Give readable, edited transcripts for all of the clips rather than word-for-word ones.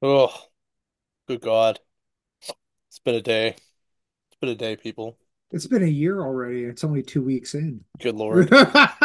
Oh, good God. It's been a day. It's been a day, people. It's been a year already. It's only 2 weeks in. Good Lord.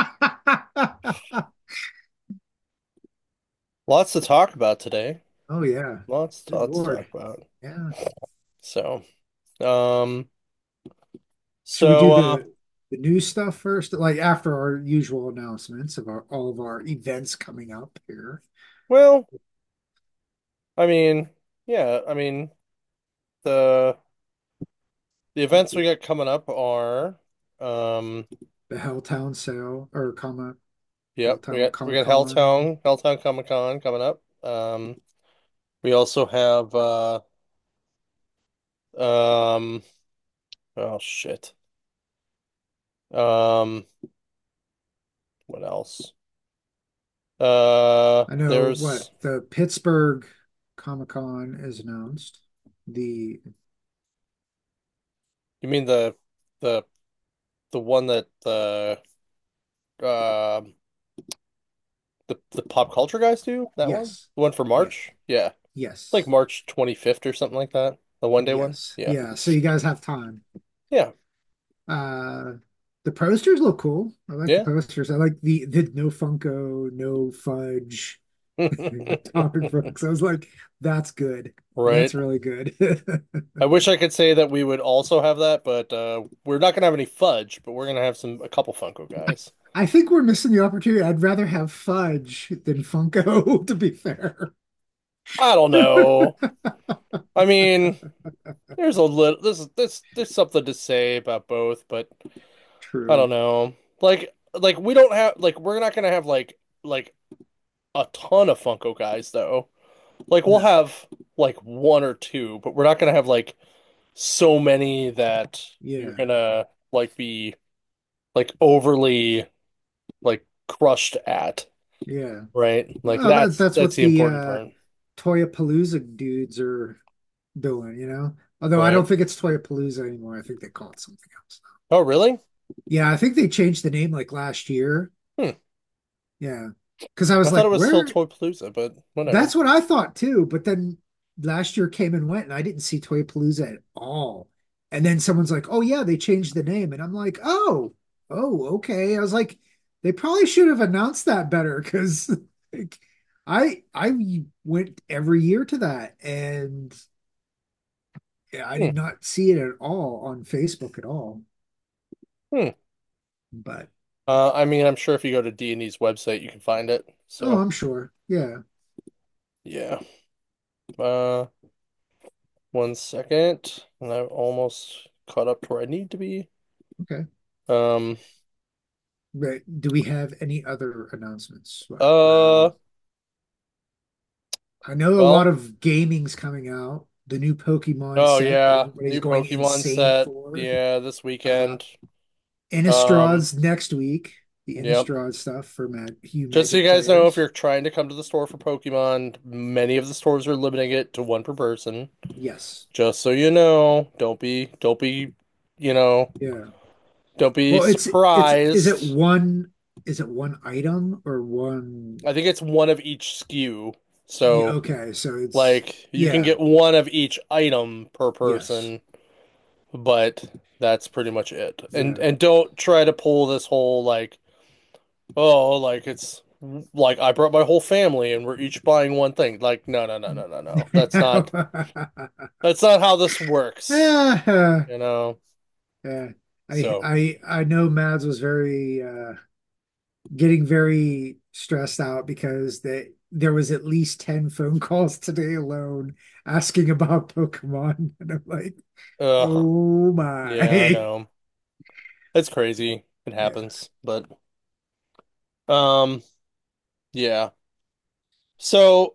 Lots to talk about today. Oh yeah. Good Lots to Lord. talk about. Yeah. So, um, Should we do so, the new stuff first? Like after our usual announcements of all of our events coming up here. well, I mean, yeah, the the events we got coming up are, um, The Helltown sale or yep, we Helltown got we Comic got Con. Helltown Comic Con coming up. We also have, um, oh shit. Um, what else? I know There's what the Pittsburgh Comic Con is announced. The You mean the the one that um the pop culture guys do? That one? yes. The one for Yeah. March? Yeah. Like Yes. March 25th or something like that. The one day one? Yes. Yeah. Yeah. So you guys have time. Yeah. Uh, the posters look cool. I like the Yeah. posters. I like the no Funko, no fudge comic books. I was like, that's good. Right. That's really good. I wish I could say that we would also have that, but we're not gonna have any fudge, but we're gonna have a couple Funko guys. I think we're missing the opportunity. I'd rather have fudge than Funko, to be fair. I don't know. I mean, there's a little there's something to say about both, but I don't True. know. Like we don't have like we're not gonna have like a ton of Funko guys though. Like we'll No. have like one or two, but we're not gonna have like so many that you're Yeah. gonna like be like overly like crushed at, Yeah. right? Like Well, that's that's what the the important part. Toyapalooza dudes are doing? Although I Right. don't think it's Toyapalooza anymore. I think they call it something else. Oh, really? Yeah, I think they changed the name like last year. Hmm. Yeah. Because I I was thought like, it was still where? Toy Palooza, but whatever. That's what I thought too. But then last year came and went, and I didn't see Toy Palooza at all. And then someone's like, oh, yeah, they changed the name. And I'm like, oh, okay. I was like, they probably should have announced that better because like, I went every year to that. And yeah, I Hmm. did not see it at all on Facebook at all. Hmm. But I mean, I'm sure if you go to D&E's website, you can find it. oh, So, I'm sure. Yeah. yeah. Uh, one second, and I'm almost caught up to where I need to be. Okay. Um, But do we have any other announcements? uh, I know a lot well, of gaming's coming out. The new Pokemon oh set that yeah, everybody's new going Pokemon insane set. for. Yeah, this Uh, weekend. Um, Innistrad's next week. The yep. Innistrad stuff for Hugh Just so you Magic guys know, if players. you're trying to come to the store for Pokemon, many of the stores are limiting it to one per person. Yes. Just so you know, you know, Yeah. don't be Well, it's surprised. is it one item or one I think it's one of each SKU. yeah, So, okay, so it's like, you can yeah, get one of each item per yes. person, but that's pretty much it. Yeah. And don't try to pull this whole like, oh, like it's like I brought my whole family and we're each buying one thing. Like, no. That's not how this works, Ah, you know? yeah. So, I know Mads was very getting very stressed out because there was at least 10 phone calls today alone asking about Pokemon. And I'm like, ugh, oh yeah, I my. know. It's crazy. It Yeah. happens, but um, yeah. So,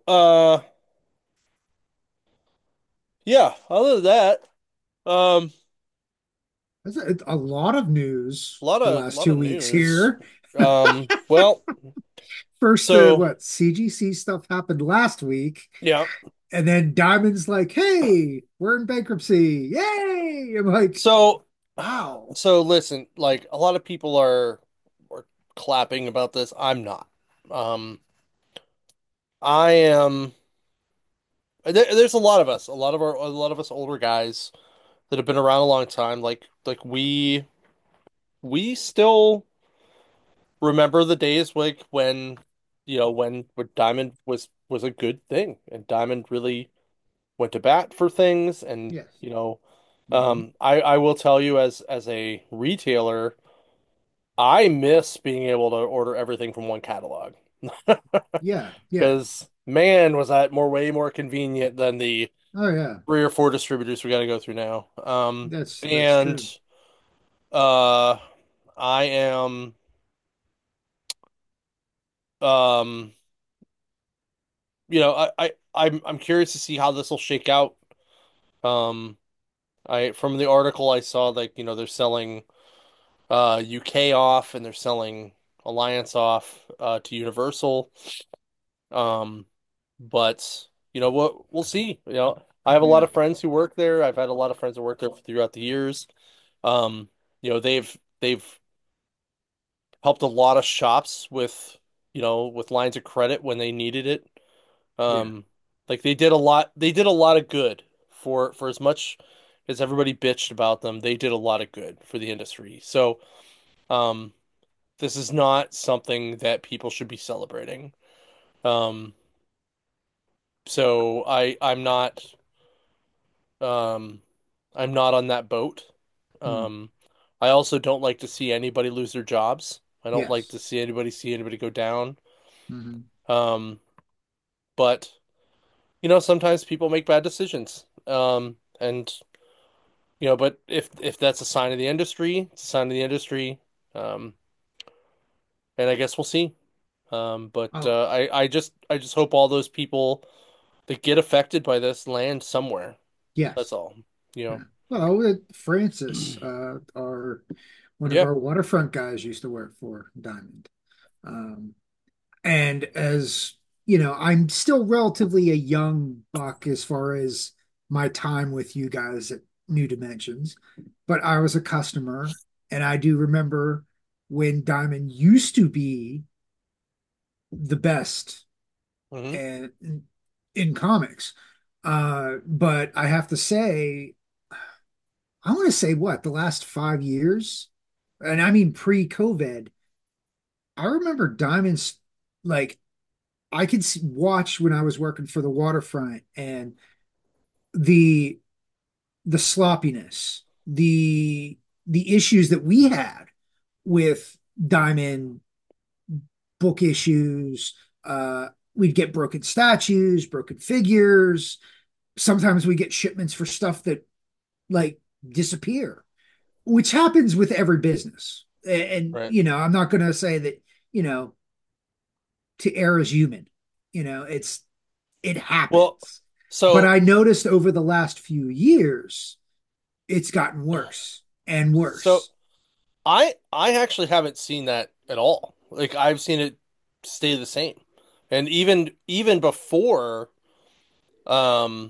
yeah, other than that, um, That's a lot of news the a last lot of 2 weeks news. here. Well, First, the so what CGC stuff happened last week, yeah. and then Diamond's like, "Hey, we're in bankruptcy! Yay!" I'm like, So "Wow, so listen, like a lot of people are clapping about this. I'm not. Um, I am There's a lot of us, a lot of us older guys that have been around a long time. Like we still remember the days like when when Diamond was a good thing and Diamond really went to bat for things and Yes. Hmm. I will tell you as a retailer, I miss being able to order everything from one catalog. Yeah. Yeah. Because man, was that way more convenient than the Oh yeah. 3 or 4 distributors we got to go through now. That's And true. uh, I am um, I'm curious to see how this will shake out. Um, I from the article I saw like they're selling UK off and they're selling Alliance off to Universal. Um, but we'll see. I have a lot Yeah. of friends who work there. I've had a lot of friends who work there throughout the years. Um, they've helped a lot of shops with with lines of credit when they needed it. Yeah. Um, like they did a lot of good for as much as everybody bitched about them. They did a lot of good for the industry. So, um, this is not something that people should be celebrating. Um, so um I'm not on that boat. Hmm. Um, I also don't like to see anybody lose their jobs. I don't like Yes. to see anybody go down. Hmm. Um, but sometimes people make bad decisions. And but if that's a sign of the industry, it's a sign of the industry. Um, and I guess we'll see. But Oh, I just hope all those people that get affected by this land somewhere. That's yes. all. You Yeah. Well, Francis, our one of Yeah. our waterfront guys used to work for Diamond. Um, and as you know, I'm still relatively a young buck as far as my time with you guys at New Dimensions, but I was a customer, and I do remember when Diamond used to be the best Hmm. and in comics. But I have to say, I want to say what the last 5 years, and I mean pre-COVID. I remember Diamonds like I could watch when I was working for the waterfront and the the sloppiness, the issues that we had with Diamond book issues. We'd get broken statues, broken figures. Sometimes we get shipments for stuff that like disappear, which happens with every business. And Right. I'm not going to say that you know to err is human. It Well, happens. But so I noticed over the last few years, it's gotten worse and so worse. I actually haven't seen that at all. Like I've seen it stay the same. And even before um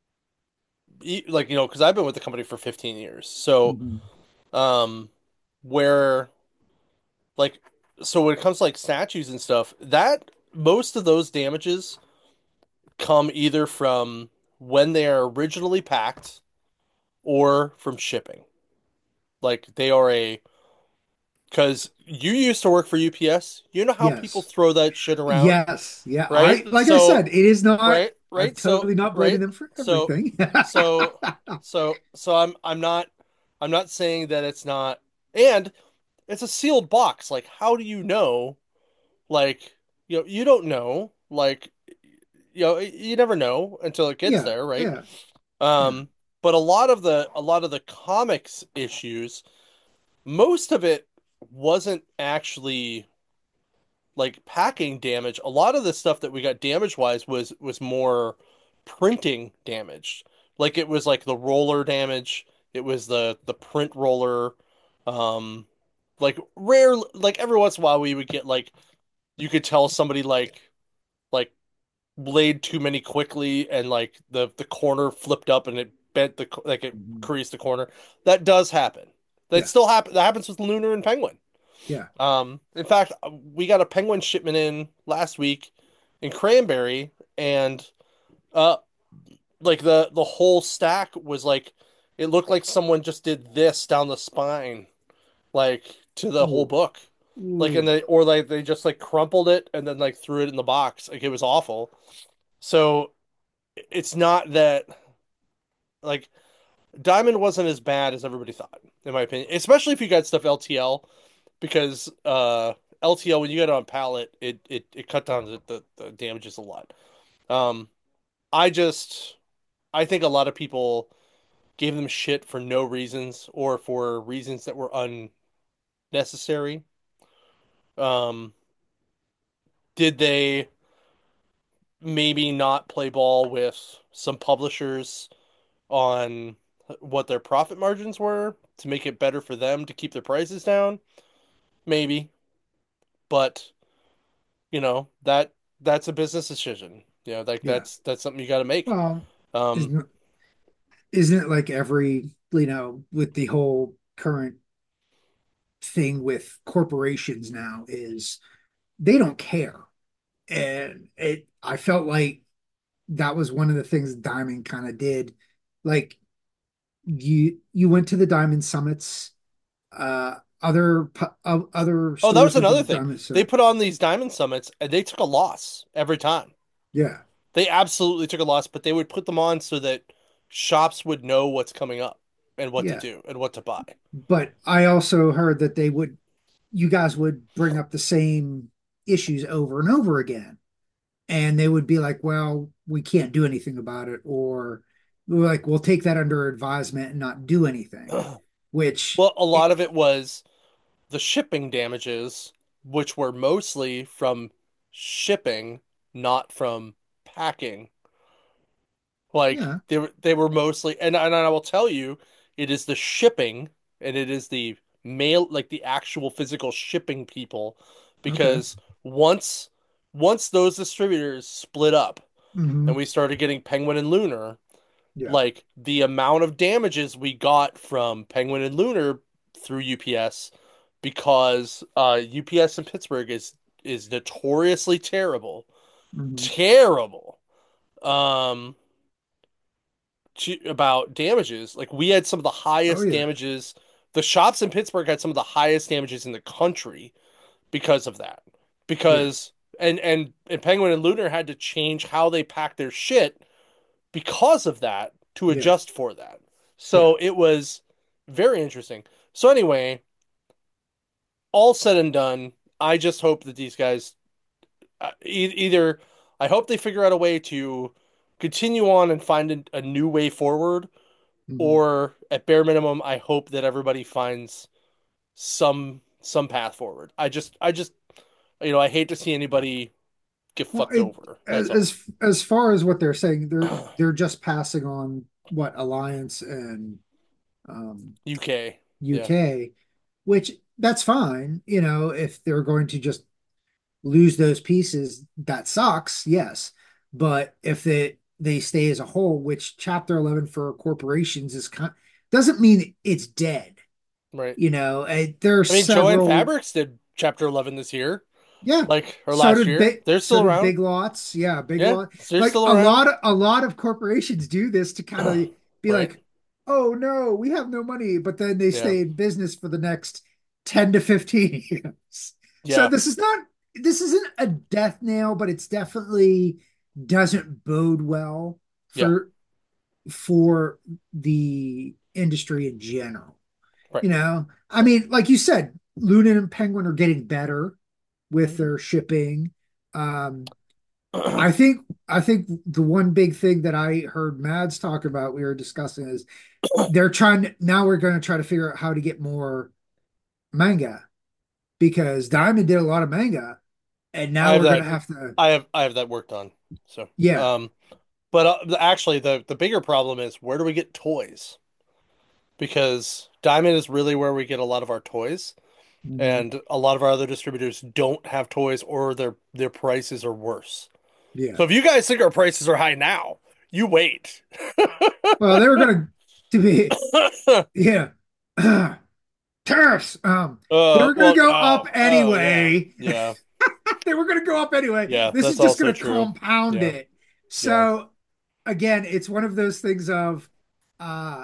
like because I've been with the company for 15 years. So Mhm. um where like so when it comes to like statues and stuff, that most of those damages come either from when they are originally packed or from shipping. Like they are a because you used to work for UPS. You know how people Yes. throw that shit around, Yes. Yeah. right? Like I So, said, it is not, right, I'm right. So, totally not blaming right. them for So, everything. so, so I'm not saying that it's not, and it's a sealed box. Like, how do you know? Like, you don't know. Like, you never know until it gets Yeah. there, right? Yeah. Yeah. Um, but a lot of the comics issues, most of it wasn't actually like packing damage. A lot of the stuff that we got damage wise was more printing damage. Like it was like the roller damage. It was the print roller. Um, like rare, like every once in a while we would get like you could tell somebody like laid too many quickly and like the corner flipped up and it bent like it Mhm. creased the corner. That does happen. That Yeah. still happen. That happens with Lunar and Penguin. Yeah. In fact, we got a penguin shipment in last week in Cranberry, and uh, like the whole stack was like it looked like someone just did this down the spine, like to the whole Ooh, book. Like and ooh, they or like they just like crumpled it and then like threw it in the box. Like it was awful. So it's not that like Diamond wasn't as bad as everybody thought, in my opinion. Especially if you got stuff LTL, because LTL when you get it on pallet, it cut down the damages a lot. Um, I just I think a lot of people gave them shit for no reasons or for reasons that were unnecessary. Um, did they maybe not play ball with some publishers on what their profit margins were to make it better for them to keep their prices down? Maybe, but that's a business decision. Like yeah. that's something you got to make. Well, Um, isn't it like every, with the whole current thing with corporations now is they don't care. And I felt like that was one of the things Diamond kind of did. Like you went to the Diamond Summits, other oh, that was stores went to another the thing. Diamond They Summit. put on these diamond summits and they took a loss every time. Yeah, They absolutely took a loss, but they would put them on so that shops would know what's coming up and what to yeah. do and what to buy. But I also heard that you guys would bring up the same issues over and over again. And they would be like, well, we can't do anything about it. Or we're like, we'll take that under advisement and not do anything, which, Well, a lot of it was the shipping damages, which were mostly from shipping, not from packing. Like yeah, they were mostly, and I will tell you, it is the shipping and it is the mail, like the actual physical shipping people, okay. because once those distributors split up and Hmm. we started getting Penguin and Lunar, Yeah. like the amount of damages we got from Penguin and Lunar through UPS, because UPS in Pittsburgh is notoriously terrible, Hmm. terrible. Um, about damages. Like we had some of the Oh, highest yeah. damages. The shops in Pittsburgh had some of the highest damages in the country because of that. Yeah. Because and Penguin and Lunar had to change how they pack their shit because of that to Yeah. adjust for that. Yeah. So it was very interesting. So anyway, all said and done, I just hope that these guys either I hope they figure out a way to continue on and find a new way forward, Hmm. or at bare minimum, I hope that everybody finds some path forward. I just I hate to see anybody get Well, fucked over. That's all. as far as what they're saying, they're just passing on what Alliance and um, UK. Yeah. UK, which that's fine. If they're going to just lose those pieces, that sucks, yes. But if they stay as a whole, which Chapter 11 for corporations doesn't mean it's dead. Right. There are I mean, Joanne several. Fabrics did chapter 11 this year, Yeah. like or So last did year. big They're so still did around. Big Lots. Yeah, Big Yeah, Lot. they're Like still a around. lot of a lot of corporations do this to kind of be Right. like, "Oh no, we have no money," but then they Yeah. stay in business for the next 10 to 15 years. So Yeah. this isn't a death nail, but it's definitely doesn't bode well Yeah. for the industry in general. Right. I mean, like you said, Luna and Penguin are getting better with their shipping. Um, I think the one big thing that I heard Mads talk about, we were discussing, is now we're going to try to figure out how to get more manga because Diamond did a lot of manga, and I now have we're going that. to have to, I have that work done. So, yeah. but actually, the bigger problem is where do we get toys? Because Diamond is really where we get a lot of our toys, Mhm. and a lot of our other distributors don't have toys, or their prices are worse. Yeah. So if you guys think our prices are high now, you wait. Well, they were going to be, yeah. Tariffs. They were going to Well, go up oh yeah, anyway. yeah, They were going to go up anyway. yeah. This is That's just also going to true. compound Yeah, it. yeah. So again, it's one of those things of, uh,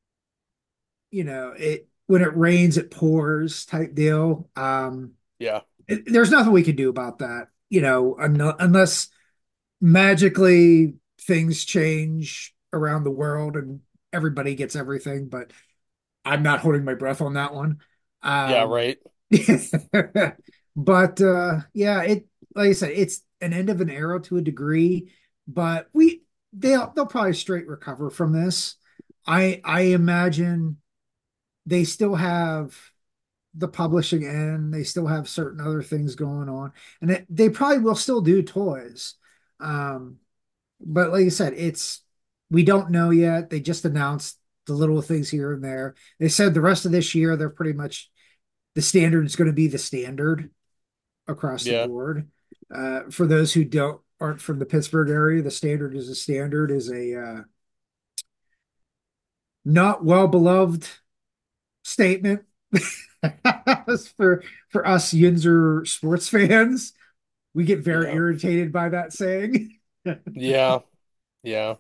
it when it rains, it pours type deal. Yeah, There's nothing we can do about that, unless magically things change around the world and everybody gets everything. But I'm not holding my breath on that one. yeah, Um, right, but yeah, like I said, it's an end of an era to a degree, but they'll probably straight recover from this. I imagine they still have the publishing end, they still have certain other things going on, and they probably will still do toys. Um, but like I said, we don't know yet. They just announced the little things here and there. They said the rest of this year they're pretty much the standard is going to be the standard across the yeah, board. For those who don't aren't from the Pittsburgh area, the standard is a not well beloved statement for for us Yinzer sports fans. We get very yeah, irritated by that saying. yeah, yeah,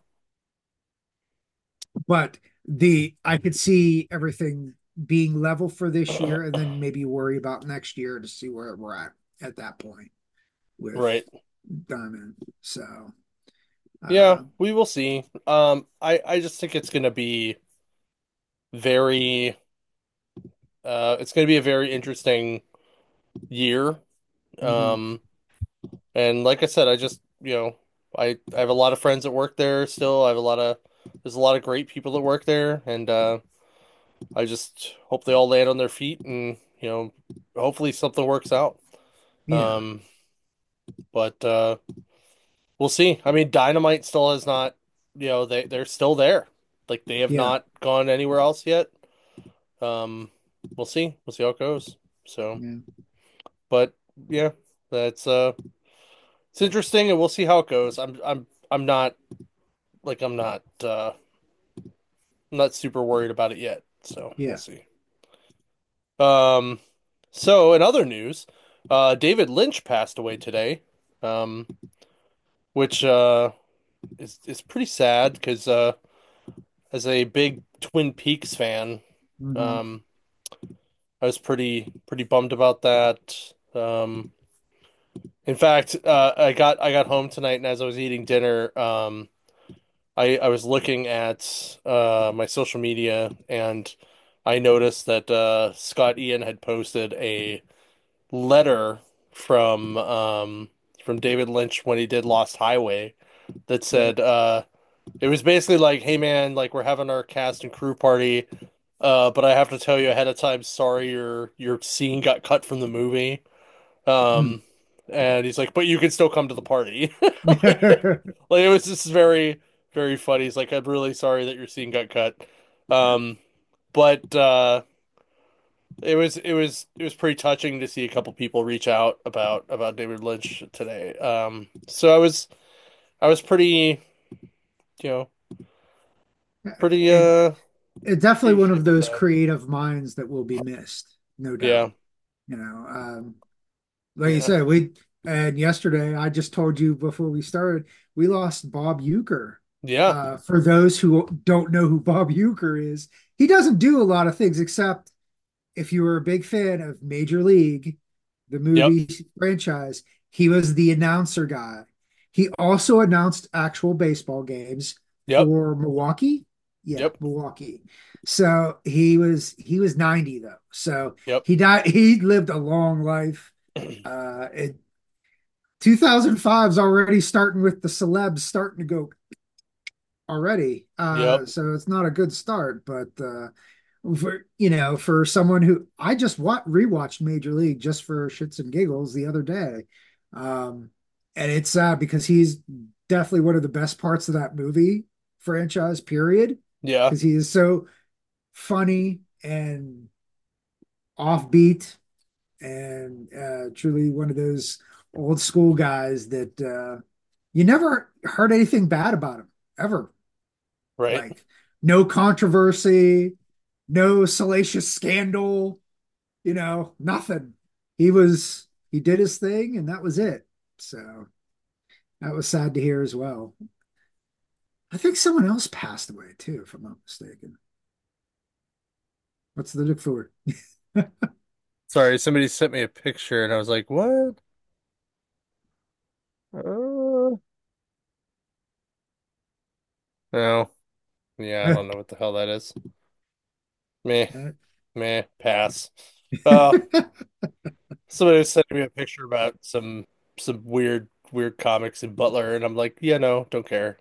But I could see everything being level for this year and then maybe worry about next year to see where we're at that point with right. Diamond. So Yeah, uh we will see. I just think it's gonna be very it's gonna be a very interesting year. mhm. Um, and like I said, I just, I have a lot of friends that work there still. I have there's a lot of great people that work there, and I just hope they all land on their feet and, hopefully something works out. Yeah. Um, but we'll see. I mean, Dynamite still has not, they're still there. Like they have Yeah. not gone anywhere else yet. Um, we'll see. We'll see how it goes. So, Yeah. but yeah, that's it's interesting, and we'll see how it goes. I'm not like I'm not super worried about it yet. So we'll Yeah. see. Um, so in other news, David Lynch passed away today. Um, which is pretty sad because as a big Twin Peaks fan, Hmm. um, I was pretty bummed about that. In fact, I got home tonight, and as I was eating dinner, I was looking at my social media, and I noticed that Scott Ian had posted a letter from from David Lynch when he did Lost Highway that Right. said it was basically like, "Hey man, like we're having our cast and crew party, but I have to tell you ahead of time, sorry your scene got cut from the movie." Hmm. Um, and he's like, "But you can still come to the party." Like it was just very funny. He's like, "I'm really sorry that your scene got cut." Um, but it was pretty touching to see a couple people reach out about David Lynch today. So I was pretty, you know, pretty it it's definitely one of appreciative of those that. creative minds that will be missed, no Yeah, doubt. Like you yeah, said, and yesterday I just told you before we started, we lost Bob Uecker. yeah, For those who don't know who Bob Uecker is, he doesn't do a lot of things except if you were a big fan of Major League, the yep, movie franchise, he was the announcer guy. He also announced actual baseball games yep, for Milwaukee. Yeah, yep, Milwaukee. So he was 90 though. So yep, he died. He lived a long life. 2005 is already starting with the celebs starting to go already. yep, So it's not a good start, but for someone who I just rewatched Major League just for shits and giggles the other day. And it's sad because he's definitely one of the best parts of that movie franchise, period. yeah, Because he is so funny and offbeat and truly one of those old school guys that you never heard anything bad about him ever. right, Like no controversy, no salacious scandal, nothing. He did his thing and that was it. So that was sad to hear as well. I think someone else passed away too, if I'm not mistaken. What's the look for? Sorry, somebody sent me a picture and I was like, what? Uh, no. Yeah, I don't know what the hell that is. Meh, meh, pass. Uh, Somebody was sending me a picture about some weird comics in Butler, and I'm like, yeah, no, don't care.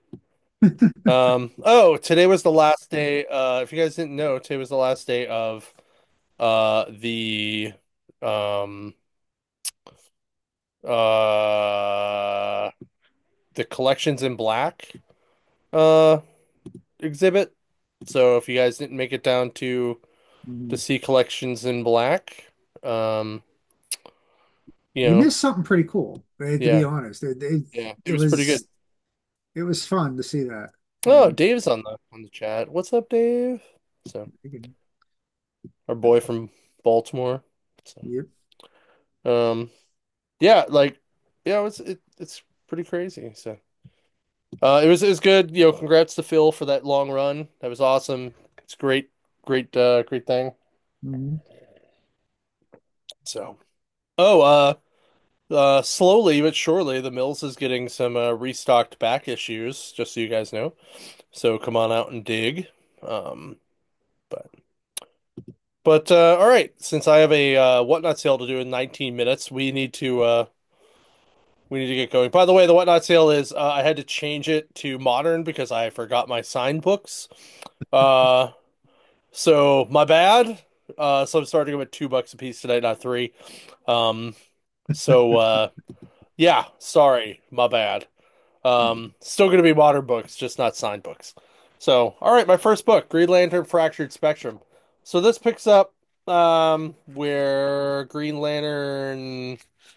Today was the last day. If you guys didn't know, today was the last day of the um uh the Collections in Black uh exhibit. So if you guys didn't make it down to Mhm. see Collections in Black, um, you You know, missed something pretty cool, to be yeah, honest. yeah, it It was pretty good. was it was fun to see that. Oh, Dave's on the chat. What's up, Dave? So our boy from Baltimore. So Yep. um yeah, yeah, it's pretty crazy. So it was good. Congrats to Phil for that long run. That was awesome. It's great thing. Mhm. So slowly but surely the Mills is getting some restocked back issues, just so you guys know. So come on out and dig. Um but all right, since I have a whatnot sale to do in 19 minutes, we need to get going. By the way, the whatnot sale is I had to change it to modern because I forgot my signed books. Uh, so my bad. So I'm starting them at $2 a piece tonight, not three. Um, so yeah, sorry, my bad. Still gonna be modern books, just not signed books. So, all right, my first book, Green Lantern Fractured Spectrum. So this picks up where Green Lantern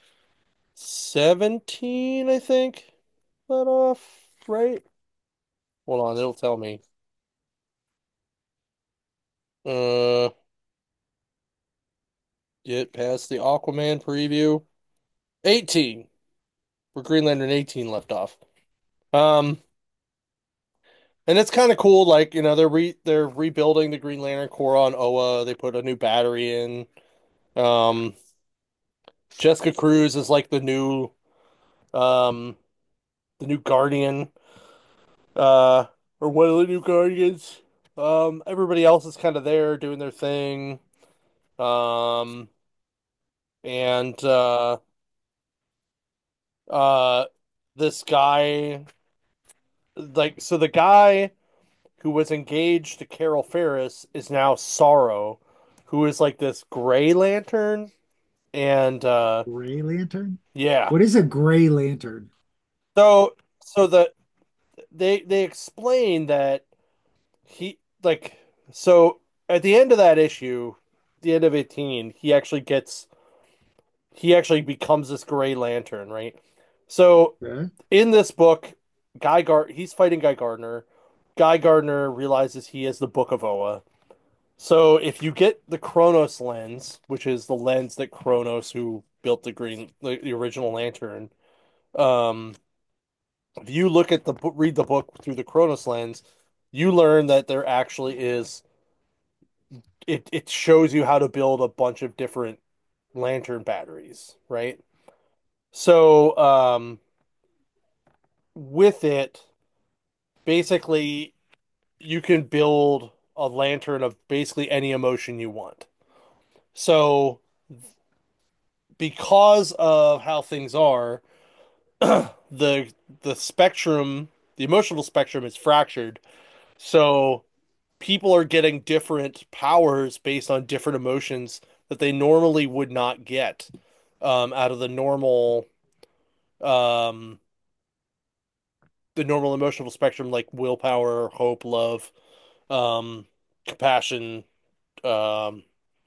17, I think, let off, right? Hold on, it'll tell me. Uh, get past the Aquaman preview. 18, where Green Lantern 18 left off. Um, and it's kind of cool. Like, they're rebuilding the Green Lantern Corps on Oa. They put a new battery in. Um, Jessica Cruz is like um the new Guardian, uh, or one of the new Guardians. Everybody else is kind of there doing their thing. Um, and uh, this guy, so the guy who was engaged to Carol Ferris is now Sorrow, who is like this Gray Lantern, and Gray Lantern? yeah. What is a Gray Lantern? So they explain that he like so at the end of that issue, the end of 18, he actually becomes this Gray Lantern, right? So Okay. in this book, he's fighting Guy Gardner. Guy Gardner realizes he has the Book of Oa. So if you get the Kronos lens, which is the lens that Kronos, who built the original Lantern, um, if you look at read the book through the Kronos lens, you learn that there actually is it shows you how to build a bunch of different lantern batteries, right? So with it, basically you can build a lantern of basically any emotion you want. So because of how things are, the the spectrum, the emotional spectrum is fractured. So people are getting different powers based on different emotions that they normally would not get out of um, the normal emotional spectrum, like willpower, hope, love, um, compassion. Um,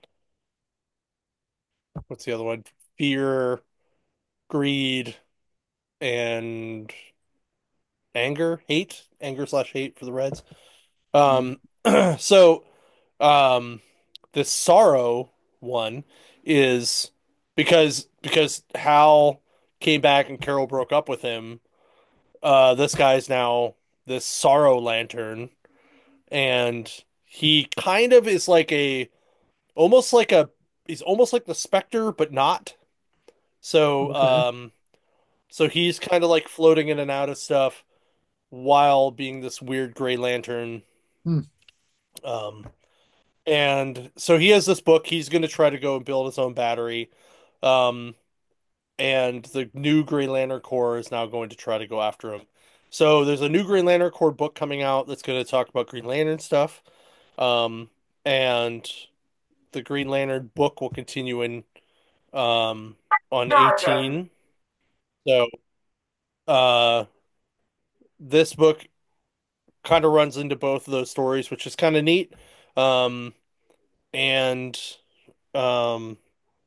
what's the other one? Fear, greed, and anger/hate for the Reds. Mhm. Um, so um, this sorrow one is because Hal came back and Carol broke up with him. This guy's now. this Sorrow Lantern, and he kind of is like a almost like a he's almost like the Spectre, but not. So Okay. so he's kind of like floating in and out of stuff while being this weird Gray Lantern. Hmm. Um, and so he has this book. He's going to try to go and build his own battery. Um, and the new Green Lantern Corps is now going to try to go after him. So there's a new Green Lantern Corps book coming out that's going to talk about Green Lantern stuff. Um, and the Green Lantern book will continue in on 18. So uh, this book kind of runs into both of those stories, which is kind of neat. Um, and um,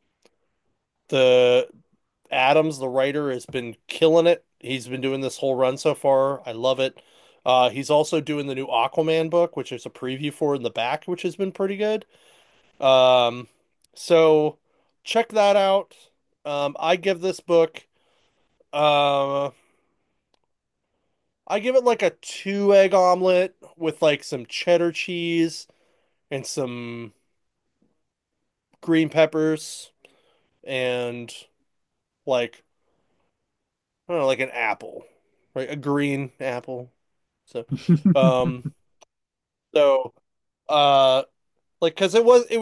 the Adams, the writer, has been killing it. He's been doing this whole run so far. I love it. He's also doing the new Aquaman book, which is a preview for in the back, which has been pretty good. Um, so check that out. I give this book, uh, I give it like a two egg omelet with like some cheddar cheese and some green peppers and like I don't know, like an apple, right? A green apple. So, um, so, uh, like, cause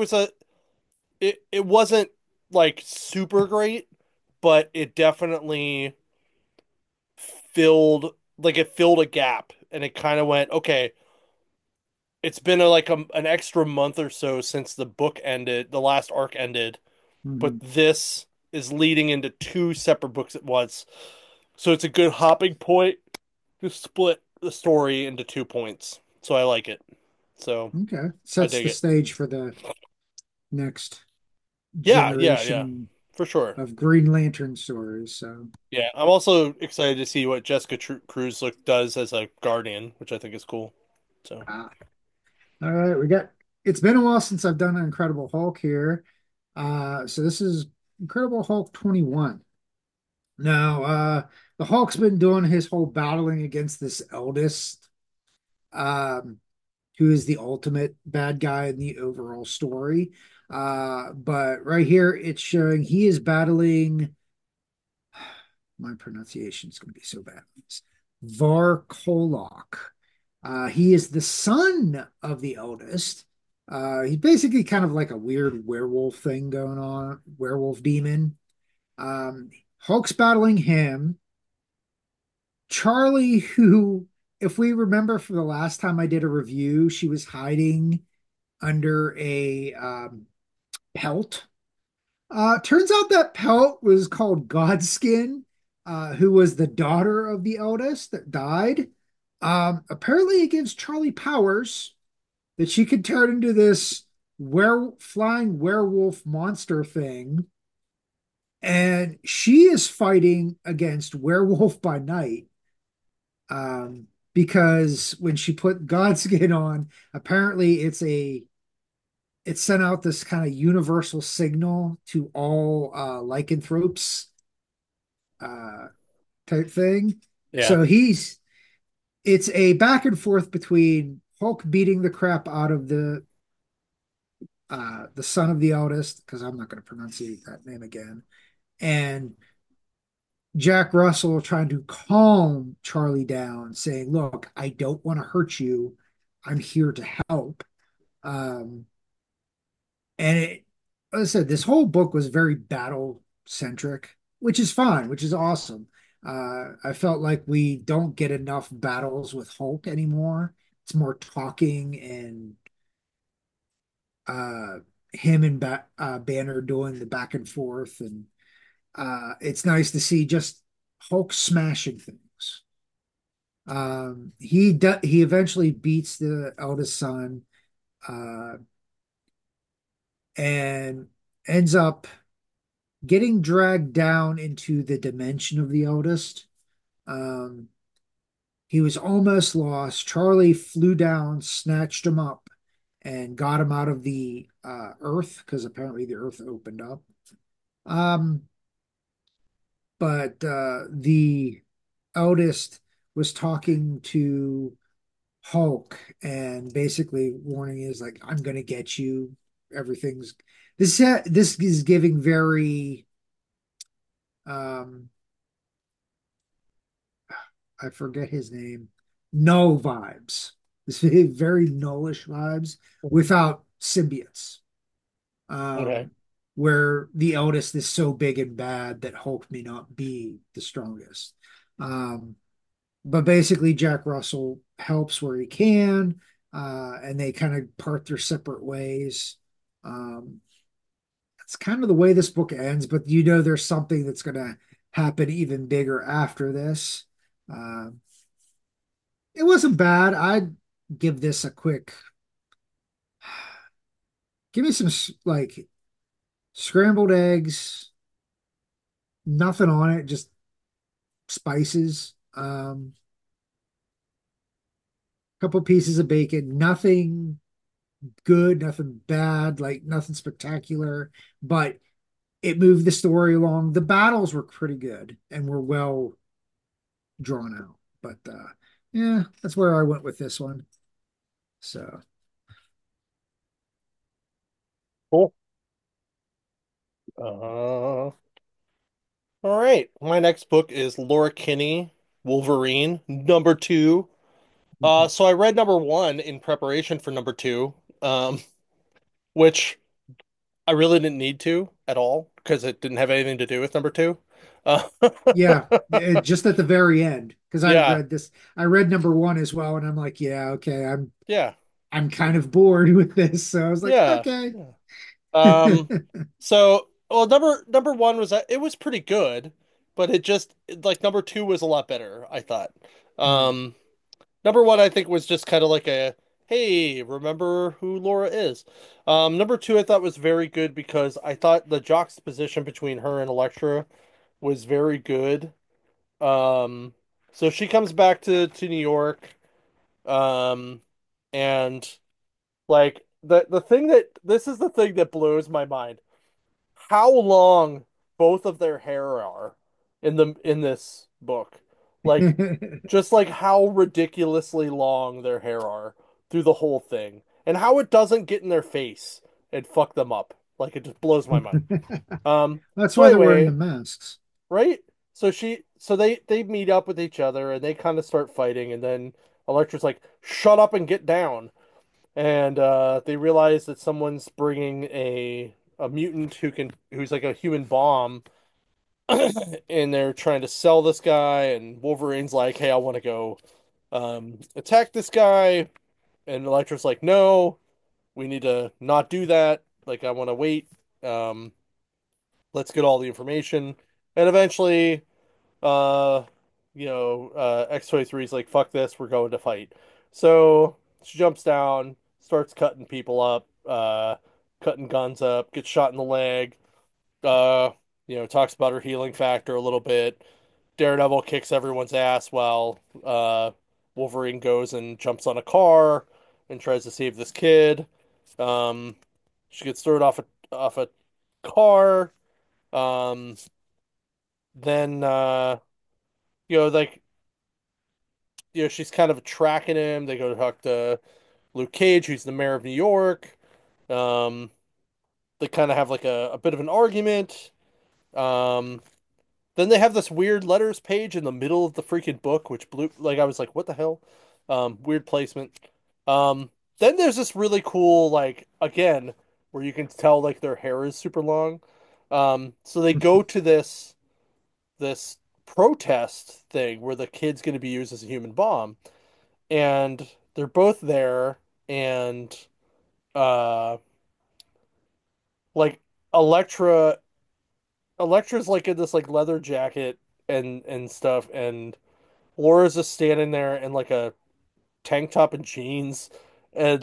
it wasn't like super great, but it definitely it filled a gap and it kind of went, okay, it's been an extra month or so since the book ended, the last arc ended, but Mhm. this is leading into two separate books at once. So it's a good hopping point to split the story into 2 points. So I like it. So Okay. I Sets dig the it. stage for the next Yeah, yeah, yeah, generation for sure. of Green Lantern stories. So, Yeah, I'm also excited to see what Cruz does as a guardian, which I think is cool. So ah. All right, it's been a while since I've done an Incredible Hulk here. So this is Incredible Hulk 21. Now, the Hulk's been doing his whole battling against this eldest, um, who is the ultimate bad guy in the overall story. But right here, it's showing he is battling. My pronunciation is going to be so bad. Var Kolok. He is the son of the eldest. He's basically kind of like a weird werewolf thing going on, werewolf demon. Hulk's battling him. Charlie, who, if we remember from the last time I did a review, she was hiding under a pelt. Turns out that pelt was called Godskin, who was the daughter of the eldest that died. Apparently, it gives Charlie powers that she could turn into this flying werewolf monster thing. And she is fighting against Werewolf by Night, because when she put Godskin on, apparently it sent out this kind of universal signal to all lycanthropes, uh, type thing. yeah, So it's a back and forth between Hulk beating the crap out of the son of the eldest, because I'm not going to pronunciate that name again, and Jack Russell trying to calm Charlie down, saying, "Look, I don't want to hurt you. I'm here to help." Um, and as I said, this whole book was very battle centric, which is fine, which is awesome. I felt like we don't get enough battles with Hulk anymore. It's more talking and uh, him and Banner doing the back and forth, and it's nice to see just Hulk smashing things. He eventually beats the eldest son, uh, and ends up getting dragged down into the dimension of the eldest. Um, he was almost lost. Charlie flew down, snatched him up, and got him out of the earth, because apparently the earth opened up. Um, but the eldest was talking to Hulk and basically warning is like, I'm gonna get you. Everything's this is giving very um I forget his name. Null vibes. This is very nullish vibes without symbiotes. Okay. Um, where the eldest is so big and bad that Hulk may not be the strongest. Um, but basically, Jack Russell helps where he can, and they kind of part their separate ways. Um, that's kind of the way this book ends, but you know there's something that's going to happen even bigger after this. Uh, it wasn't bad. I'd give this a quick, give me some like scrambled eggs, nothing on it, just spices, couple pieces of bacon, nothing good, nothing bad, like nothing spectacular, but it moved the story along. The battles were pretty good and were well drawn out. But yeah, that's where I went with this one. So Cool. Uh, all right. My next book is Laura Kinney, Wolverine, number two. So I read number one in preparation for number two, um, which I really didn't need to at all because it didn't have anything to do with number two. Uh, yeah, just at the very end, because yeah, I read number one as well, and I'm like, yeah, okay, yeah, I'm kind of bored with this. So I was like, yeah, okay. yeah. Um, so well, number one was it was pretty good, but it just like number two was a lot better, I thought. Hmm. Um, Number one, I think, was just kind of like a, hey, remember who Laura is. Number two, I thought was very good because I thought the juxtaposition between her and Elektra was very good. Um, so she comes back to New York, um, and like the thing that this is the thing that blows my mind. How long both of their hair are in this book. Like just like how ridiculously long their hair are through the whole thing and how it doesn't get in their face and fuck them up. Like it just blows my mind. That's So why they're wearing the anyway, masks. right? So they meet up with each other and they kind of start fighting and then Elektra's like, "Shut up and get down." And they realize that someone's bringing a mutant who's like a human bomb and they're trying to sell this guy and Wolverine's like, "Hey, I want to go attack this guy." And Electra's like, "No, we need to not do that. Like, I want to wait. Um, let's get all the information." And eventually, uh, X-23 is like, "Fuck this, we're going to fight." So she jumps down, starts cutting people up, cutting guns up, gets shot in the leg. Uh, talks about her healing factor a little bit. Daredevil kicks everyone's ass while Wolverine goes and jumps on a car and tries to save this kid. Um, she gets thrown off a car. Um, then like she's kind of tracking him. They go to talk to Luke Cage, who's the mayor of New York. Um, they kind of have like a bit of an argument. Um, Then they have this weird letters page in the middle of the freaking book, which blew like I was like, what the hell? Weird placement. Um, then there's this really cool, like, again, where you can tell like their hair is super long. So they go to this protest thing where the kid's gonna be used as a human bomb, and they're both there, and uh like Elektra Elektra's like in this like leather jacket and stuff, and Laura's just standing there in like a tank top and jeans, and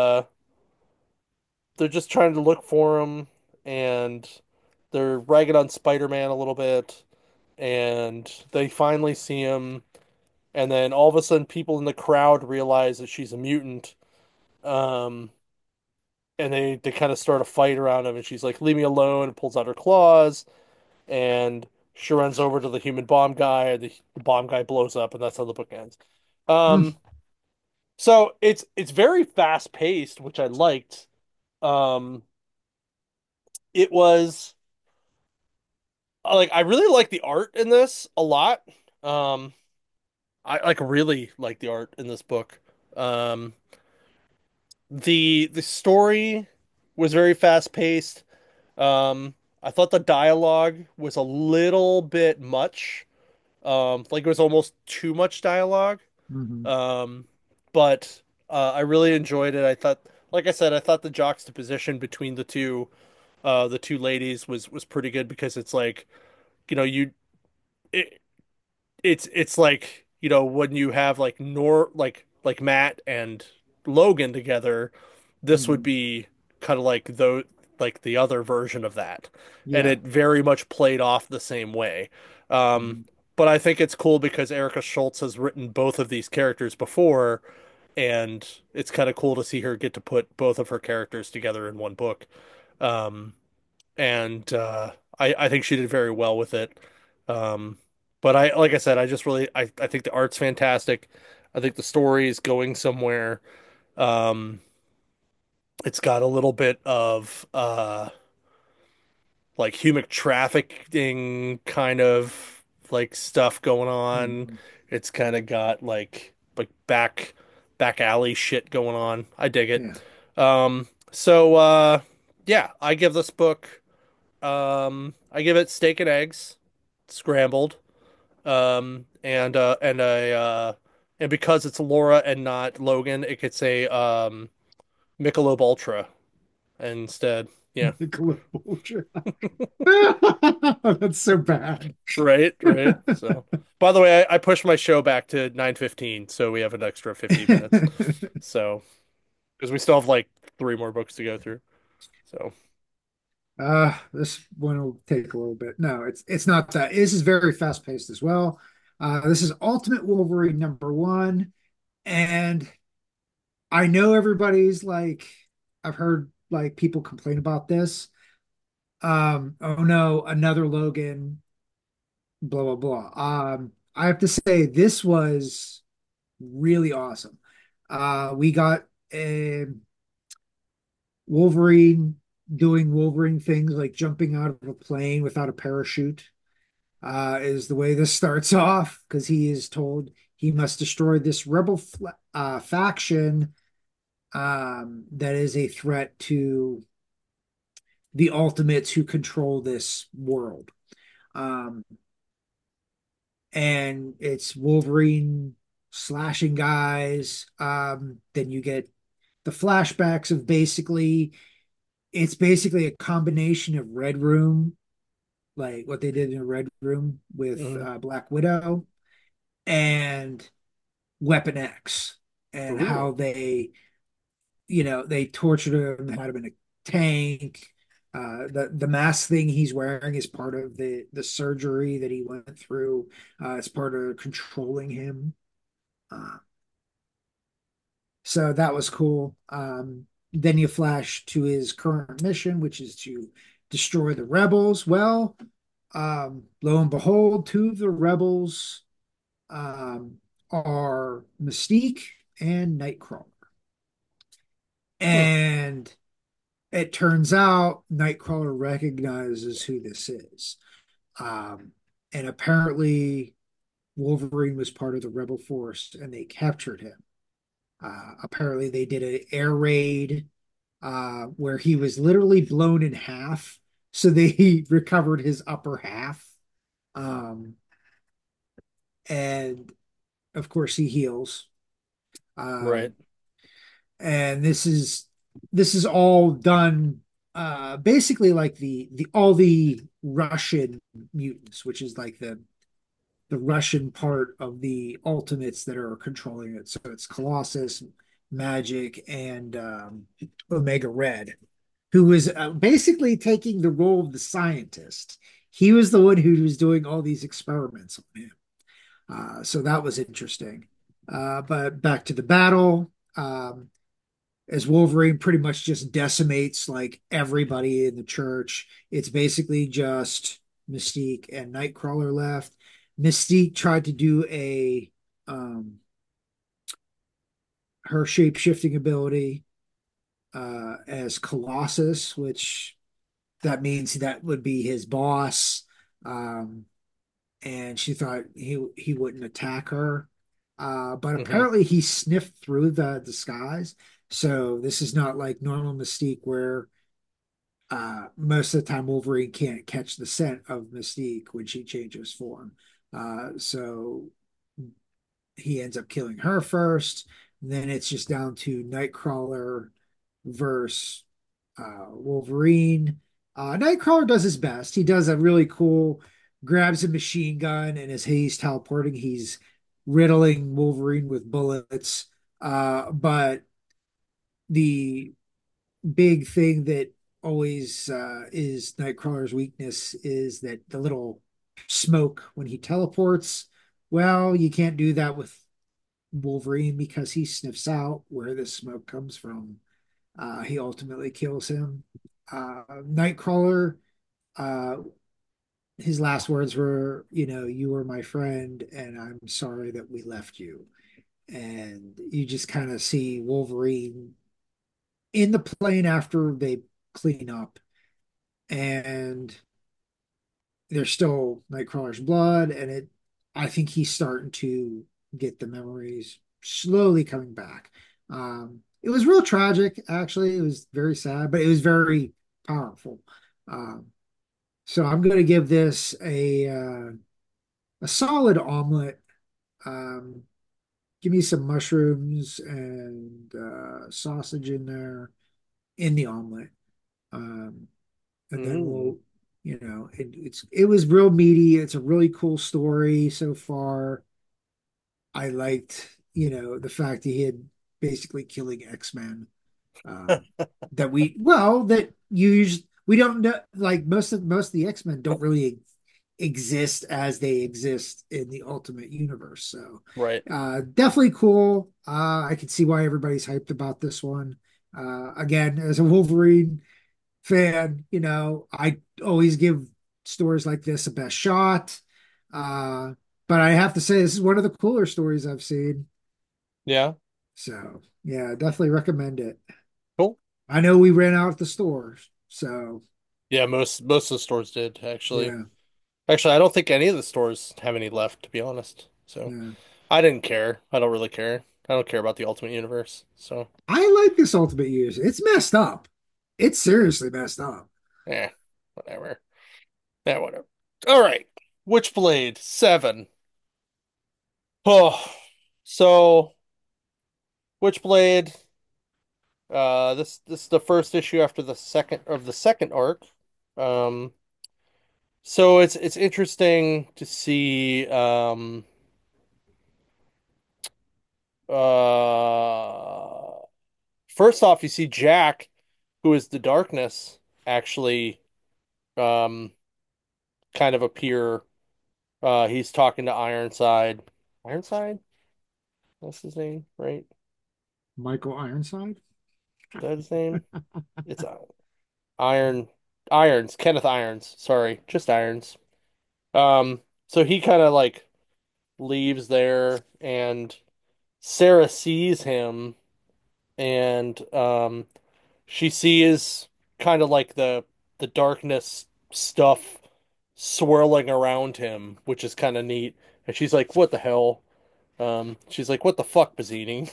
they're just trying to look for him, and they're ragging on Spider-Man a little bit, and they finally see him, and then all of a sudden people in the crowd realize that she's a mutant, um, and they kind of start a fight around him, and she's like, "Leave me alone," and pulls out her claws, and She runs over to the human bomb guy, and the bomb guy blows up, and that's how the book ends. Hmm. Um, so it's very fast paced, which I liked. Um, it was like I really like the art in this a lot. Um, I like really like the art in this book. Um, the story was very fast paced. I thought the dialogue was a little bit much. Like it was almost too much dialogue. Hmm. Um, but I really enjoyed it. I thought, like I said, I thought the juxtaposition between the two ladies was pretty good because it's like, you it, it's like, when you have like like Matt and Logan together, this would Hmm. be kind of like the other version of that. And Yeah. it very much played off the same way. Um, Hmm. but I think it's cool because Erica Schultz has written both of these characters before, and it's kind of cool to see her get to put both of her characters together in one book. Um, and I think she did very well with it. Um, but like I said, I think the art's fantastic. I think the story is going somewhere. Um, it's got a little bit of like human trafficking kind of like stuff going on. Hmm. It's kind of got like back alley shit going on. I dig it. Yeah. So yeah, I give this book I give it steak and eggs, scrambled. And because it's Laura and not Logan, it could say Michelob Ultra instead. Yeah. Michelob Ultra. That's so bad. Right, right. So, by the way, I pushed my show back to 9:15, so we have an extra 15 minutes. So, because we still have like three more books to go through. So, This one will take a little bit. No, it's not that. This is very fast paced as well. This is Ultimate Wolverine #1, and I know everybody's like, I've heard like people complain about this. Oh no, another Logan, blah blah blah. I have to say this was really awesome. We got a Wolverine doing Wolverine things like jumping out of a plane without a parachute. Is the way this starts off because he is told he must destroy this rebel faction that is a threat to the Ultimates who control this world. Um, and it's Wolverine slashing guys. Then you get the flashbacks of it's basically a combination of Red Room, like what they did in Red Room with mhm. Black Widow, and Weapon X, and Ooh. how they tortured him, had him in a tank. The mask thing he's wearing is part of the surgery that he went through. It's part of controlling him. Uh, so that was cool. Then you flash to his current mission, which is to destroy the rebels. Well, lo and behold, two of the rebels um, are Mystique and Nightcrawler. Hmm. And it turns out Nightcrawler recognizes who this is. Um, and apparently Wolverine was part of the rebel force and they captured him. Apparently they did an air raid where he was literally blown in half. So they recovered his upper half. Um, and of course he heals. Right. Um, and this is all done basically like the all the Russian mutants, which is like the Russian part of the Ultimates that are controlling it. So it's Colossus, Magic, and Omega Red, who was basically taking the role of the scientist. He was the one who was doing all these experiments on him. So that was interesting. But back to the battle. As Wolverine pretty much just decimates like everybody in the church. It's basically just Mystique and Nightcrawler left. Mystique tried to do a her shape shifting ability as Colossus, which that means that would be his boss. Um, and she thought he wouldn't attack her. But Hmm. apparently he sniffed through the disguise. So this is not like normal Mystique where most of the time Wolverine can't catch the scent of Mystique when she changes form. So he ends up killing her first. Then it's just down to Nightcrawler versus Wolverine. Nightcrawler does his best. He does a really cool, grabs a machine gun, and as he's teleporting, he's riddling Wolverine with bullets. But the big thing that always is Nightcrawler's weakness is that the little smoke when he teleports. Well, you can't do that with Wolverine because he sniffs out where the smoke comes from. He ultimately kills him. Nightcrawler, uh, his last words were, you were my friend, and I'm sorry that we left you. And you just kind of see Wolverine in the plane after they clean up, and there's still Nightcrawler's blood, and I think he's starting to get the memories slowly coming back. It was real tragic, actually. It was very sad, but it was very powerful. Um, so I'm going to give this a solid omelet. Um, Give me some mushrooms and sausage in there in the omelet. Um, and then Mm. it was real meaty. It's a really cool story so far. I liked, the fact he had basically killing X-Men. Um, that we don't know, like most of the X-Men don't really exist as they exist in the Ultimate Universe. So Right. definitely cool. I can see why everybody's hyped about this one. Again, as a Wolverine fan, I always give stories like this a best shot. Uh, but I have to say, this is one of the cooler stories I've seen. Yeah. So, yeah, definitely recommend it. Cool. I know we ran out at the stores. So, Yeah, most of the stores did actually. yeah, Actually, I don't think any of the stores have any left, to be honest. So yeah. I didn't care. I don't really care. I don't care about the Ultimate Universe. So I like this Ultimate Use. It's messed up. It's seriously messed up. whatever. Yeah, whatever. All right. Witchblade 7. Oh, so Witchblade. This is the first issue after the second arc. Um, so it's interesting to see. First off, you see Jack, who is the darkness, actually um kind of appear. He's talking to Ironside. Ironside? That's his name, right? Michael Ironside? Is that his name? It's Iron Irons, Kenneth Irons. Sorry, just Irons. So he kind of like leaves there, and Sarah sees him, and she sees kind of like the darkness stuff swirling around him, which is kind of neat. And she's like, "What the hell?" She's like, "What the fuck, Bazzini?"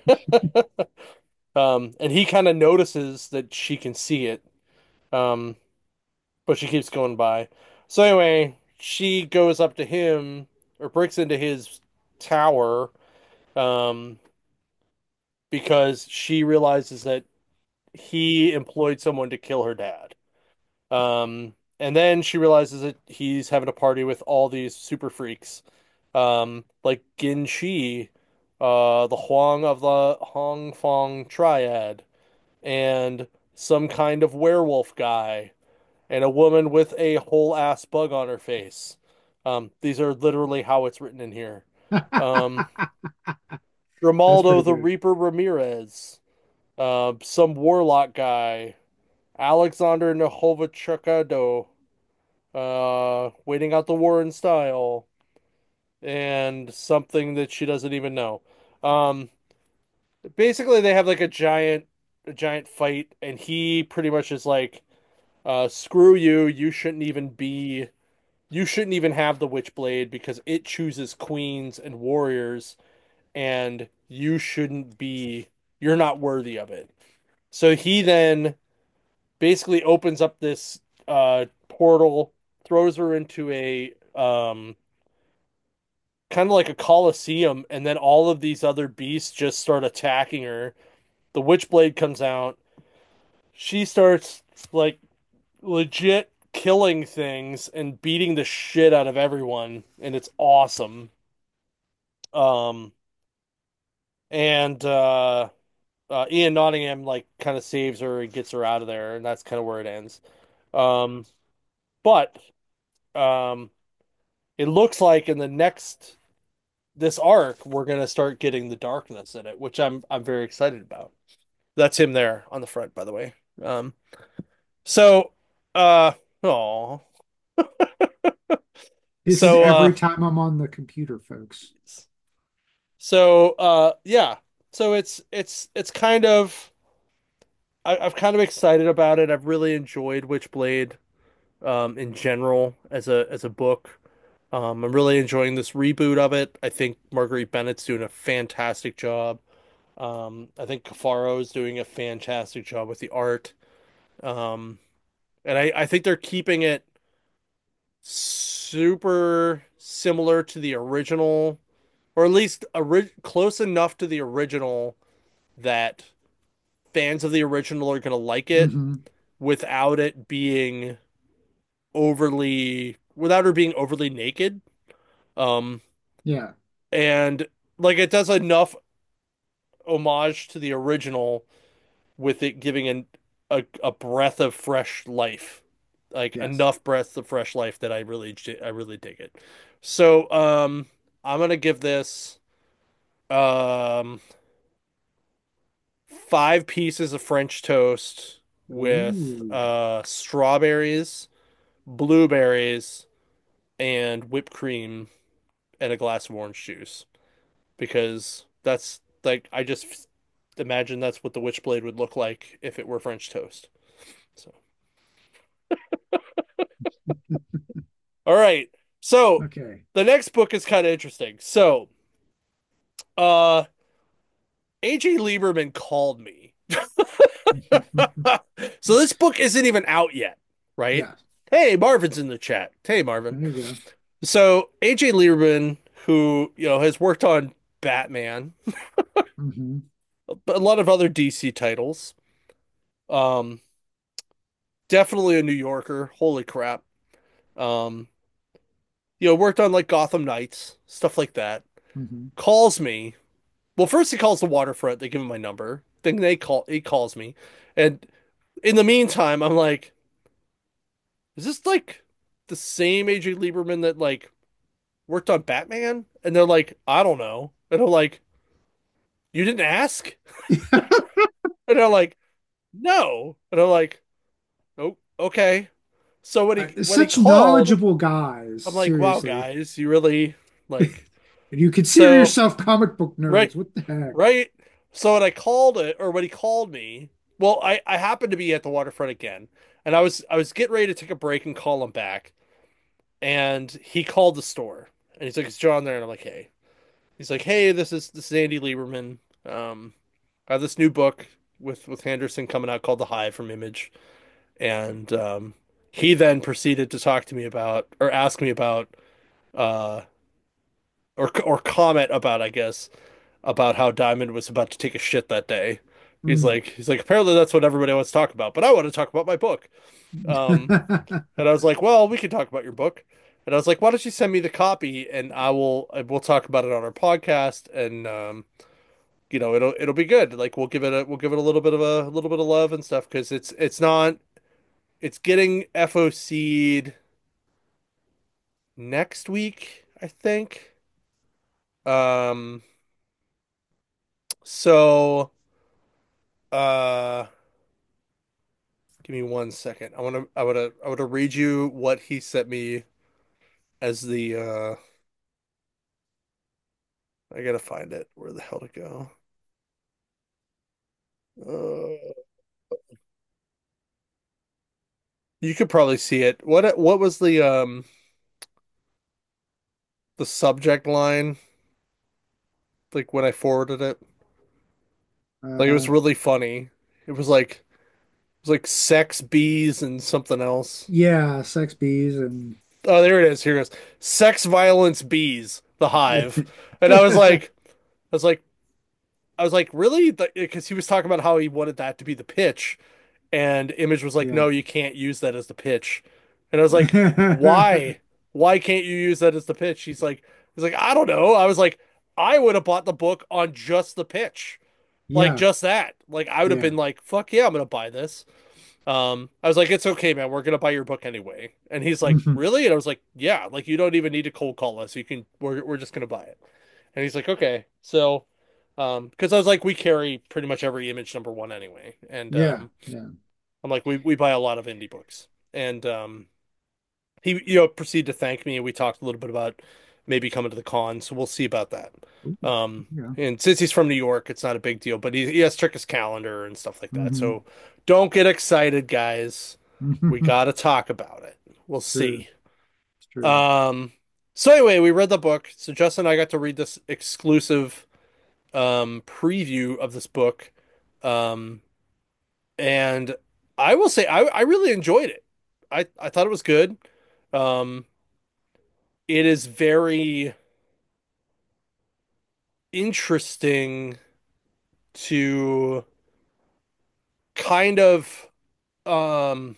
And he kind of notices that she can see it, um, but she keeps going by. So anyway, she goes up to him or breaks into his tower, um, because she realizes that he employed someone to kill her dad. And then she realizes that he's having a party with all these super freaks, like Gin Shi, the Huang of the Hong Fong Triad, and some kind of werewolf guy, and a woman with a whole ass bug on her face. These are literally how it's written in here. Um, That's Grimaldo pretty the good. Reaper Ramirez, some warlock guy, Alexander Novochukado, waiting out the war in style, and something that she doesn't even know. Um, Basically they have like a giant fight, and he pretty much is like, screw you, you shouldn't even have the Witchblade because it chooses queens and warriors, and you're not worthy of it. So he then basically opens up this portal, throws her into a kind of like a coliseum, and then all of these other beasts just start attacking her. The Witchblade comes out. She starts like legit killing things and beating the shit out of everyone, and it's awesome. Um, and Ian Nottingham like kind of saves her and gets her out of there, and that's kind of where it ends. Um, but um, it looks like in the next this arc we're gonna start getting the darkness in it, which I'm very excited about. That's him there on the front, by the way. Um, so oh, This is so every time I'm on the computer, folks. yeah. So it's kind of I've kind of excited about it. I've really enjoyed Witchblade in general as a book. I'm really enjoying this reboot of it. I think Marguerite Bennett's doing a fantastic job. I think Cafaro is doing a fantastic job with the art. Um, and I think they're keeping it super similar to the original, or at least close enough to the original that fans of the original are going to like it Hmm. without it being without her being overly naked. Um, Yeah. and like it does enough homage to the original with it giving a breath of fresh life, like Yes. enough breath of fresh life that I really dig it. So I'm gonna give this um 5 pieces of French toast with Ooh. strawberries, blueberries, and whipped cream and a glass of orange juice, because that's like I just imagine that's what the Witchblade would look like if it were French toast. So, all right. So, Okay. the next book is kind of interesting. So, uh, AJ Lieberman called me. So this book isn't even out yet, right? Yeah. Hey, Marvin's in the chat. Hey, Marvin. There you go. So AJ Lieberman, who has worked on Batman, Hmm. but a lot of other DC titles, um, definitely a New Yorker. Holy crap. Um, worked on like Gotham Knights, stuff like that. Hmm. Calls me. Well, first he calls the waterfront. They give him my number. Then he calls me, and in the meantime, I'm like, is this like the same AJ Lieberman that like worked on Batman? And they're like, I don't know. And I'm like, you didn't ask? And they're like, no. And I'm like, oh, okay. So when he Such called, knowledgeable guys, I'm like, wow, seriously. guys, you really like And you consider so yourself comic book right, nerds. What the heck? right. So when I called it, or when he called me, well, I happened to be at the waterfront again, and I was getting ready to take a break and call him back, and he called the store, and he's like, "Is John there?" And I'm like, "Hey." He's like, "Hey, this is Andy Lieberman. I have this new book with Henderson coming out called The Hive from Image," and he then proceeded to talk to me about, or ask me about, uh, or comment about, I guess, about how Diamond was about to take a shit that day. Mm. He's like, apparently that's what everybody wants to talk about, but I want to talk about my book. Um, and I was like, well, we can talk about your book. And I was like, why don't you send me the copy and we'll talk about it on our podcast, and it'll be good. Like we'll give it a little bit of love and stuff, because it's not it's getting FOC'd next week, I think. Um, so uh Give me 1 second. I wanna read you what he sent me as the I gotta find it. Where the hell to go? Uh, you could probably see it. What was the subject line like when I forwarded it? Like it was Uh, really funny. It was like sex bees and something else. yeah, sex bees and Oh, there it is. Here it is. Sex violence bees, the hive. And I was like, I was like, really? Because he was talking about how he wanted that to be the pitch, and Image was like, yeah. no, you can't use that as the pitch. And I was like, why? Why can't you use that as the pitch? He's like, I don't know. I was like, I would have bought the book on just the pitch, like Yeah, just that. Like I would have yeah. been like, fuck yeah, I'm gonna buy this. I was like, it's okay, man. We're gonna buy your book anyway. And he's like, Mhm. really? And I was like, yeah. Like you don't even need to cold call us. You can. We're just gonna buy it. And he's like, okay. So, because I was like, we carry pretty much every Image number one anyway, and Yeah, yeah. I'm like, we buy a lot of indie books, and he proceeded to thank me, and we talked a little bit about maybe coming to the con, so we'll see about that. Ooh, yeah. And since he's from New York, it's not a big deal, but he has to check his calendar and stuff like that. Hmm. So don't get excited, guys. We gotta talk about it. We'll It's true. see. It's true. Um, so anyway, we read the book. So Justin and I got to read this exclusive preview of this book. Um, and I will say I really enjoyed it. I thought it was good. Um, it is very interesting to kind of um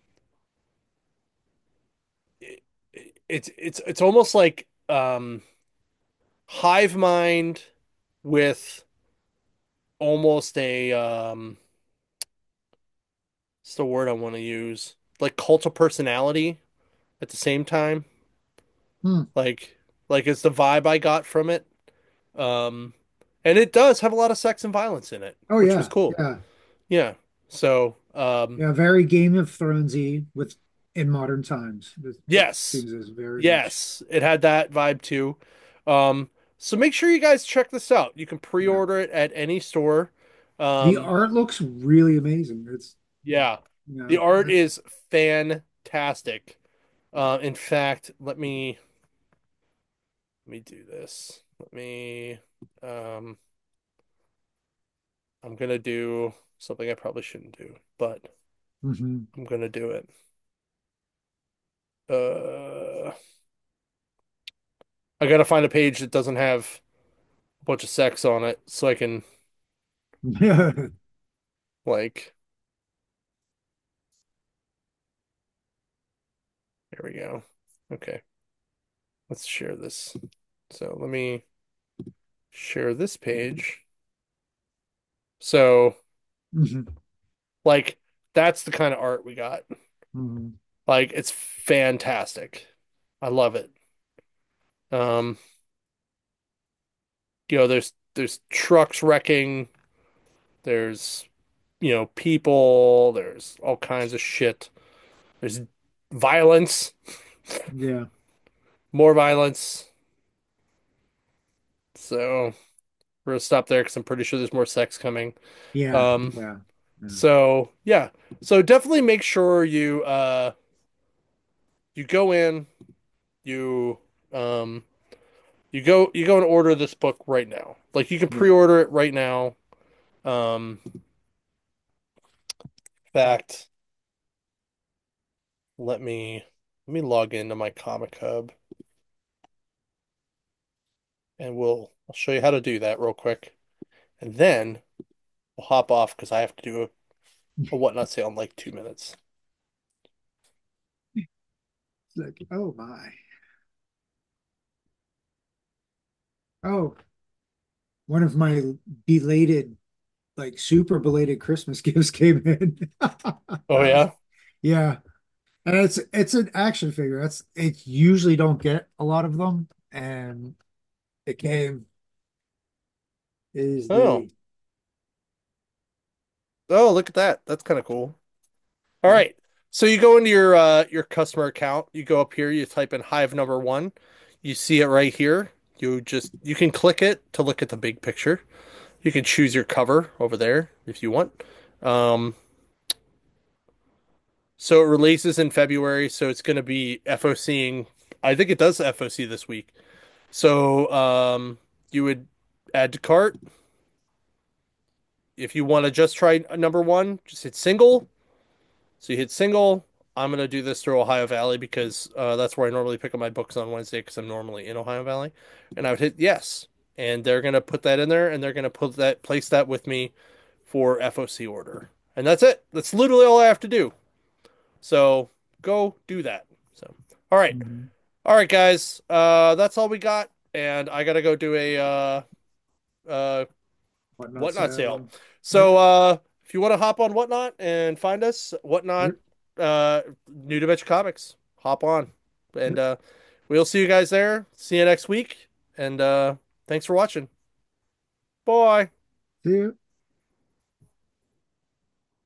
it, it's almost like hive mind with almost a what's the word I want to use? Like cult of personality at the same time. Hmm. Like it's the vibe I got from it. Um and it does have a lot of sex and violence in it, Oh which was yeah, cool. yeah, Yeah. So, yeah. Very Game of Thronesy with in modern times. This book yes. seems as very much. Yes, it had that vibe too. So make sure you guys check this out. You can Yeah. pre-order it at any store. The Um, art looks really amazing. It's yeah. The yeah, art that's is fantastic. In fact, let me do this. Um I'm gonna do something I probably shouldn't do, but hmm. I'm gonna do it. Uh I gotta find a page that doesn't have a bunch of sex on it so I can like there we go. Okay. Let's share this. So let me share this page. So, Hmm. like, that's the kind of art we got. Hmm. Like, it's fantastic. I love it. Um, there's trucks wrecking, there's people, there's all kinds of shit. There's violence, Yeah, more violence. So we're gonna stop there because I'm pretty sure there's more sex coming. yeah, Um, yeah, yeah. so yeah. So definitely make sure you go in, you um you go and order this book right now. Like you can Yeah. pre-order it right now. In fact, let me log into my Comic Hub and I'll show you how to do that real quick. And then we'll hop off because I have to do a whatnot sale in like 2 minutes. It's like, oh my. Oh, one of my belated, like super belated Christmas gifts came in. Oh yeah? Yeah. And it's an action figure. That's it usually don't get a lot of them. And it came is Oh. the Oh, look at that. That's kind of cool. All right. So you go into your customer account, you go up here, you type in Hive number one. You see it right here. You can click it to look at the big picture. You can choose your cover over there if you want. Um, so it releases in February, so it's going to be FOCing. I think it does FOC this week. So you would add to cart. If you want to just try number one, just hit single. So you hit single. I'm gonna do this through Ohio Valley because that's where I normally pick up my books on Wednesday because I'm normally in Ohio Valley. And I would hit yes, and they're gonna put that in there, and they're gonna place that with me for FOC order, and that's it. That's literally all I have to do. So go do that. So Mhm. all right, guys. That's all we got, and I gotta go do a uh Whatnot Whatnot sale. sale. Yep. So if you want to hop on Whatnot and find us, Whatnot, Yep. New Dimension Comics, hop on. And Yep. we'll see you guys there. See you next week. And thanks for watching. Bye. See you.